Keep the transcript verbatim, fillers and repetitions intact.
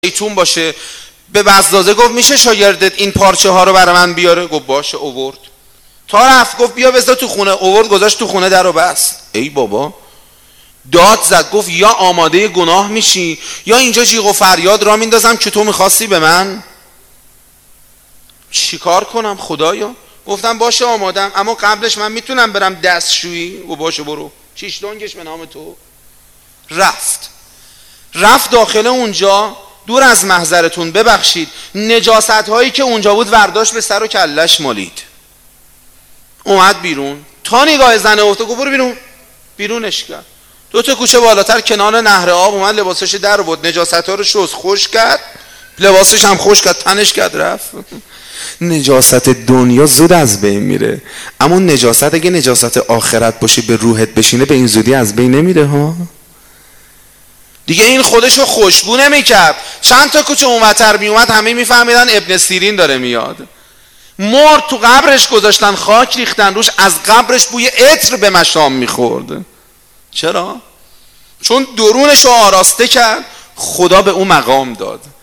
زیتون باشه. به بزازه گفت میشه شاگردت این پارچه ها رو برای من بیاره؟ گفت باشه. اوورد. تا رفت گفت بیا بذار تو خونه. اوورد گذاشت تو خونه، در رو بست. ای بابا داد زد، گفت یا آماده گناه میشی یا اینجا جیغ و فریاد را میندازم که تو میخواستی به من. چیکار کنم خدایا؟ گفتم باشه آمادم، اما قبلش من میتونم برم دستشویی؟ و باشه برو، شیش دنگش به نام تو. رفت رفت داخل اونجا. دور از محضرتون ببخشید، نجاست هایی که اونجا بود ورداشت به سر و کلش مالید. اومد بیرون، تا نگاه زنه افته گفت برو بیرون. بیرونش کرد. دو تا کوچه بالاتر کنار نهر آب اومد لباسش در بود، نجاست ها رو شست، خوش کرد، لباسش هم خوش کرد، تنش کرد، رفت. نجاست دنیا زود از بین میره، اما نجاست اگه نجاست آخرت باشه به روحت بشینه به این زودی از بین نمیره ها. دیگه این خودشو خوشبو نمیکرد. چند تا کوچه اونورتر میومد همه میفهمیدن ابن سیرین داره میاد. مرد، تو قبرش گذاشتن خاک ریختن روش، از قبرش بوی عطر به مشام میخورد. چرا؟ چون درونشو آراسته کرد، خدا به اون مقام داد.